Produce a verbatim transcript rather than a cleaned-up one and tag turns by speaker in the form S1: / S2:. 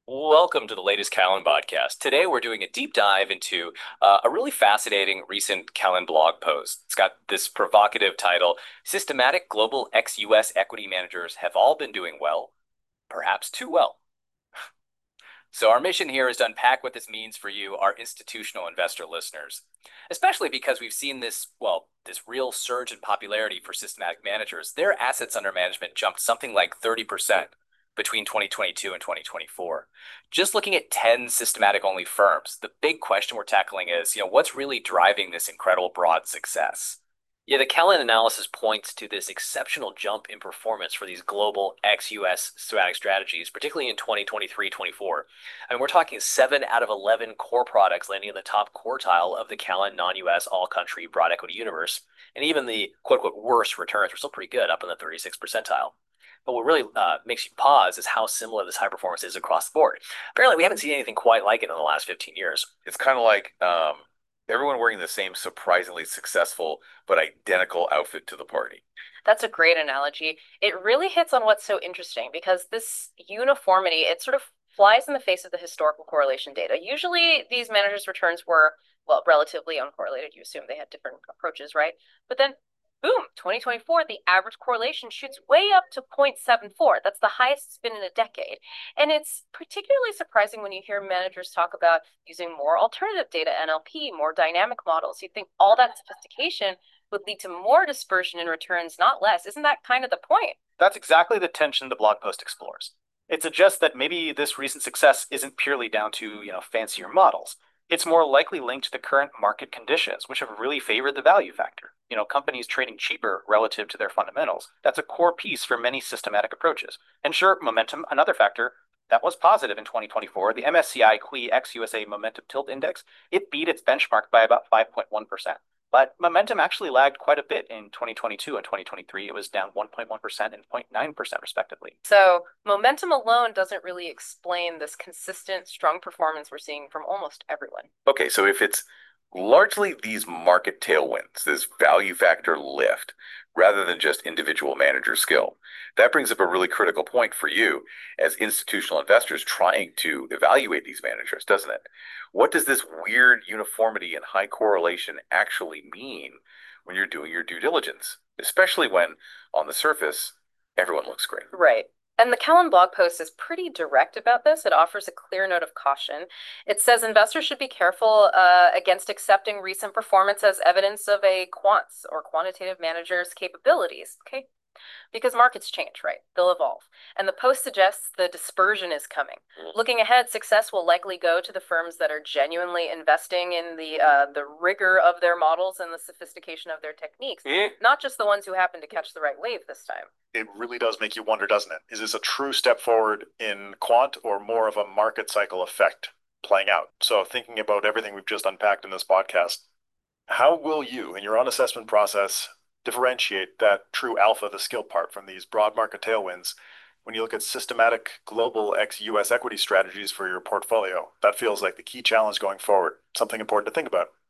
S1: Welcome to the latest Callan podcast. Today we're doing a deep dive into uh, a really fascinating recent Callan blog post. It's got this provocative title: Systematic Global ex-U S Equity Managers Have All Been Doing Well, Perhaps Too Well. So our mission here is to unpack what this means for you, our institutional investor listeners, especially because we've seen this, well, this real surge in popularity for systematic managers. Their assets under management jumped something like thirty percent between twenty twenty-two and twenty twenty-four. Just looking at ten systematic only firms, the big question we're tackling is, you know, what's really driving this incredible broad success? Yeah, the Callan analysis points to this exceptional jump in performance for these global ex-U S systematic strategies, particularly in twenty twenty-three twenty-four. I mean, we're talking seven out of eleven core products landing in the top quartile of the Callan non-U S all-country broad equity universe. And even the quote-unquote worst returns were still pretty good, up in the thirty-sixth percentile. But what really uh, makes you pause is how similar this high performance is across the board. Apparently, we haven't seen anything quite like it in the last fifteen years.
S2: It's kind of like um, everyone wearing the same surprisingly successful but identical outfit to the party.
S3: That's a great analogy. It really hits on what's so interesting because this uniformity, it sort of flies in the face of the historical correlation data. Usually these managers' returns were, well, relatively uncorrelated. You assume they had different approaches, right? But then, boom, twenty twenty-four, the average correlation shoots way up to zero point seven four. That's the highest it's been in a decade. And it's particularly surprising when you hear managers talk about using more alternative data, N L P, more dynamic models. You think all that sophistication would lead to more dispersion in returns, not less. Isn't that kind of the point?
S4: That's exactly the tension the blog post explores. It suggests that maybe this recent success isn't purely down to, you know, fancier models. It's more likely linked to the current market conditions, which have really favored the value factor. You know, companies trading cheaper relative to their fundamentals. That's a core piece for many systematic approaches. And sure, momentum, another factor that was positive in twenty twenty-four. The M S C I Q I X U S A Momentum Tilt Index, it beat its benchmark by about five point one percent. But momentum actually lagged quite a bit in twenty twenty-two and twenty twenty-three. It was down one point one percent and zero point nine percent respectively.
S3: So momentum alone doesn't really explain this consistent, strong performance we're seeing from almost everyone.
S2: Okay, so if it's largely these market tailwinds, this value factor lift, rather than just individual manager skill, that brings up a really critical point for you as institutional investors trying to evaluate these managers, doesn't it? What does this weird uniformity and high correlation actually mean when you're doing your due diligence, especially when on the surface, everyone looks great?
S3: Right. And the Callan blog post is pretty direct about this. It offers a clear note of caution. It says investors should be careful uh, against accepting recent performance as evidence of a quant's or quantitative manager's capabilities. Okay, because markets change, right? They'll evolve. And the post suggests the dispersion is coming. Looking ahead, success will likely go to the firms that are genuinely investing in the uh, the rigor of their models and the sophistication of their techniques,
S1: Eh?
S3: not just the ones who happen to catch the right wave this time.
S5: It really does make you wonder, doesn't it? Is this a true step forward in quant or more of a market cycle effect playing out? So, thinking about everything we've just unpacked in this podcast, how will you, in your own assessment process, differentiate that true alpha, the skill part, from these broad market tailwinds when you look at systematic global ex-U S equity strategies for your portfolio? That feels like the key challenge going forward, something important to think about.